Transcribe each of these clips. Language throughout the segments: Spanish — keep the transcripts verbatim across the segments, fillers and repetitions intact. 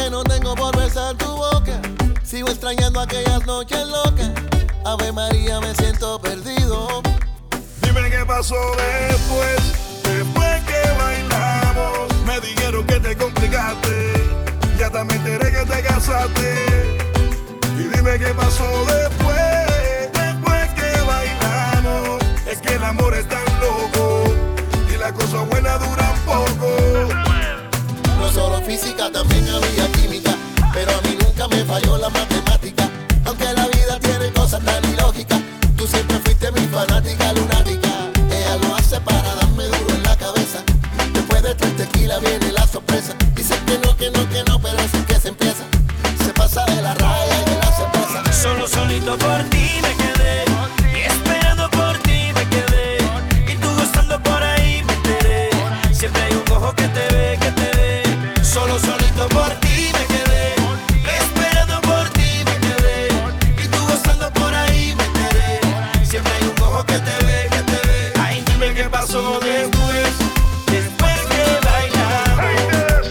que no tengo por besar tu boca. Sigo extrañando aquellas noches locas. Ave María, me siento perdido. Dime qué pasó después, después que bailamos. Me dijeron que te complicaste, ya también me enteré que te casaste. Y dime qué pasó después, después que bailamos. Es que el amor es tan loco y las cosas buenas duran poco. No solo física, también había química, pero a mí nunca me falló la matemática. Aunque la vida tiene cosas tan ilógicas, tú siempre fuiste mi fanática lunática. Ella lo hace para darme duro en la cabeza. Después de tres tequila viene la sorpresa. Dice que no, que no, que no, pero así que se empieza. Se pasa de la raya y de la cerveza. Solo solito por ti me quedé, y esperando por ti me quedé, y tú gozando por ahí me enteré. Siempre hay un ojo que te ve, que te ve. Solo solito por ti me quedé, esperando por ti me quedé, y tú gozando por ahí me enteré. Siempre hay un ojo que te ve, que te ve. Ay, dime qué pasó después, después que bailamos.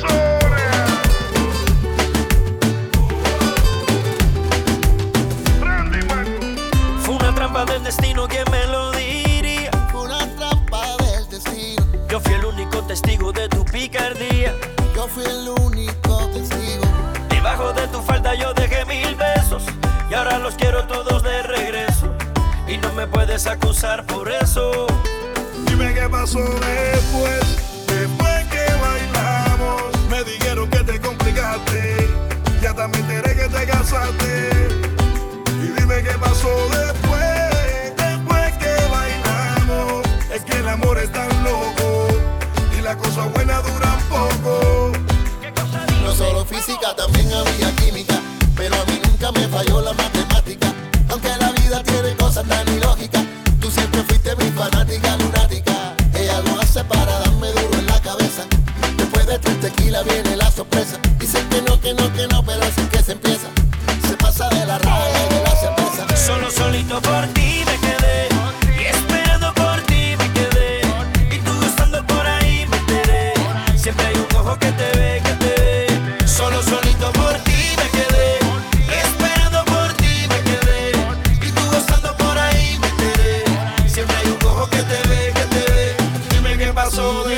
Fue una trampa del destino, ¿quién me lo diría? Fue una trampa del destino. Yo fui el único testigo de tu picardía. Yo fui el único testigo. Debajo de tu falda yo dejé mil besos, y ahora los quiero todos de regreso, y no me puedes acusar por eso. Dime qué pasó después, después que bailamos. Me dijeron que te complicaste, ya también me enteré que te casaste. Y dime qué pasó después, después que bailamos. Es que el amor es tan loco y las cosas buenas duran poco. No solo física, también había química, pero a mí nunca me falló la matemática. Aunque la vida tiene cosas tan ilógicas, tú siempre fuiste mi fanática lunática. Ella lo hace para darme duro en la cabeza. Después de tres tequila viene la sorpresa. Dice que no, que no, que no, pero así que se empieza. Se pasa de la raya y de la cerveza. Solo solito por ti me quedé, y esperando por ti me quedé, y tú gozando por ahí me enteré. Siempre hay un ojo que te ve, que te ve. Solo solito por ti me quedé, y esperando por ti me quedé, y tú gozando por ahí me enteré. Siempre hay un ojo que te ve, que te ve. Dime qué pasó después.